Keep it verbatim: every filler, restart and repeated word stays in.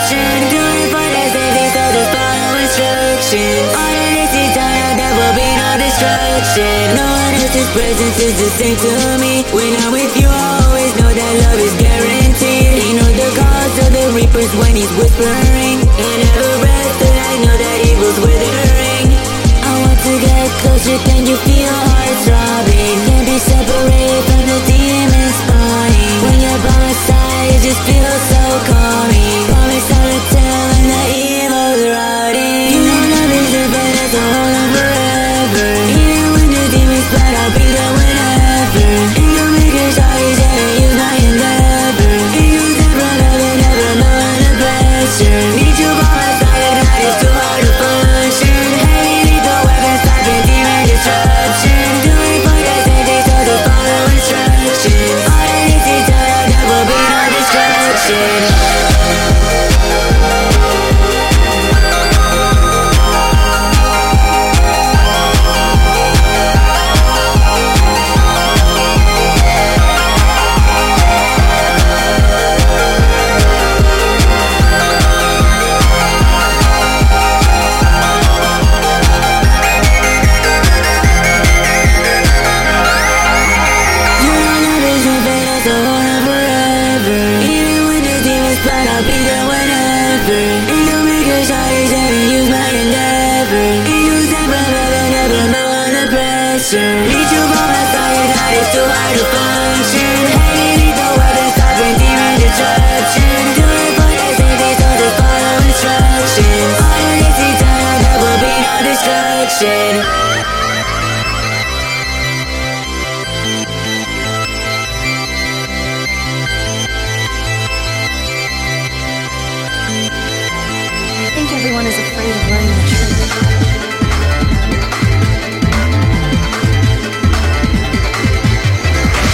disruption. Do it for the safety, so just follow instructions. All of this is done, there will be no destruction. No one else's presence is the same to me. When I'm with you, I always know that love is guaranteed. He knows the cause of the reapers when he's whispering. And every breath that I know that evil's withering. I want to get closer, can you feel heart throbbing? Can't be separated from the demons spawning. When you're by my side, it just feels so calming. Promise I will tell when the evil's rotting. You know love is the best, so hold on forever. Even when the demons fight, I'll be there whenever. And you'll make it sure you didn't use my endeavor. And you'll never love and never know under pressure. Need you by my side, at night it's too hard to function. Heavy lethal weapons, stopping demon disruption. Do it for the safety, so just follow instructions. All that is is done, there will be no destruction. I'll be there whenever. And you'll make a shot, and use my endeavor. And use that brother, they never know under pressure. Need you by my side, at night it's too hard to function. Heavy lethal weapons, stopping demon disruption. Do it for the safety, so just follow instructions. All of this is done, there will be no destruction. I think everyone is afraid of learning